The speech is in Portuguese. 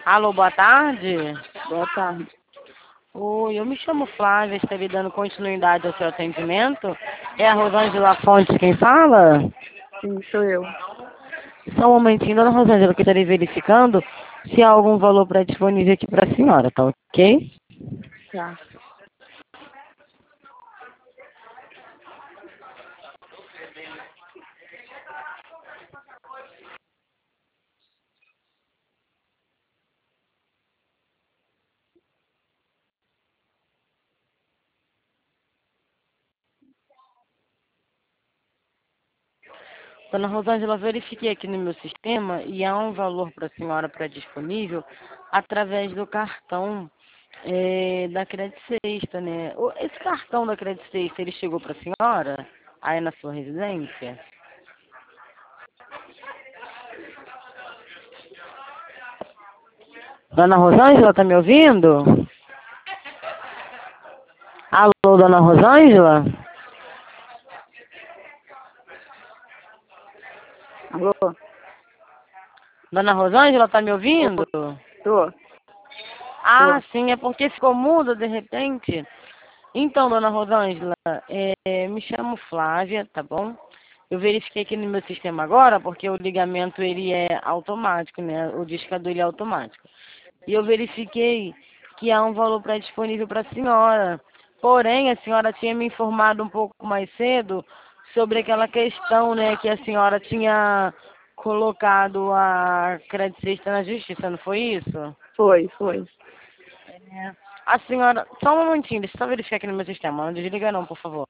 Alô, boa tarde. Boa tarde. Oi, eu me chamo Flávia, estarei dando continuidade ao seu atendimento. É a Rosângela Fontes quem fala? Sim, sou eu. Só um momentinho, dona Rosângela, que eu estarei verificando se há algum valor disponível aqui para a senhora, tá ok? Tá. Dona Rosângela, verifiquei aqui no meu sistema e há um valor para a senhora disponível através do cartão da Credit Sexta, né? Esse cartão da Credit Sexta, ele chegou para a senhora aí na sua residência? Dona Rosângela, tá me ouvindo? Alô, dona Rosângela? Alô? Dona Rosângela, tá me ouvindo? Tô. Ah, Tô. sim, é porque ficou muda de repente. Então, dona Rosângela, me chamo Flávia, tá bom? Eu verifiquei aqui no meu sistema agora, porque o ligamento ele é automático, né? O discador ele é automático. E eu verifiquei que há um valor disponível para a senhora. Porém, a senhora tinha me informado um pouco mais cedo sobre aquela questão, né, que a senhora tinha colocado a Credit Sexta na justiça, não foi isso? Foi. É. A senhora, só um momentinho, deixa eu só verificar aqui no meu sistema, não desliga não, por favor.